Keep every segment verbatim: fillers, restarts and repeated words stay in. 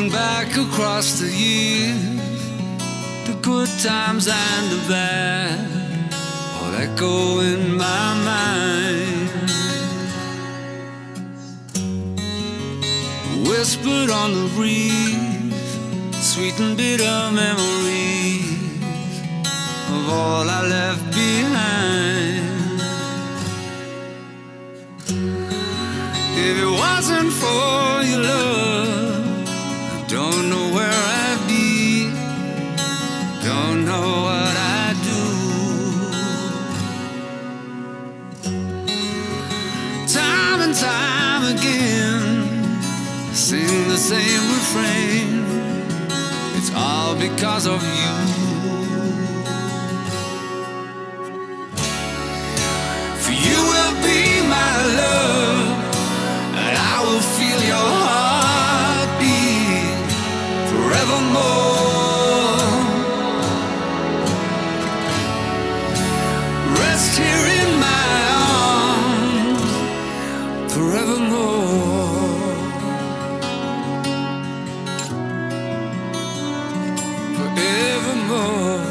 Looking back across the years, the good times and the bad, all echo in my mind. Whispered on the breeze, sweet and bitter memories of all I left behind. If it wasn't for your love, I don't know where I'd be, don't know what I'd do. Time and time again, sing the same refrain, it's all because of you. For you will be my love, and I will feel your heartbeat forevermore. Rest here in my arms forevermore. Forevermore.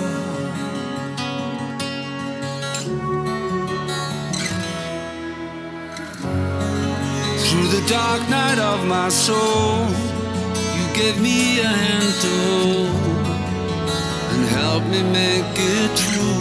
Through the dark night of my soul, you gave me a hand to hold and help me make it true.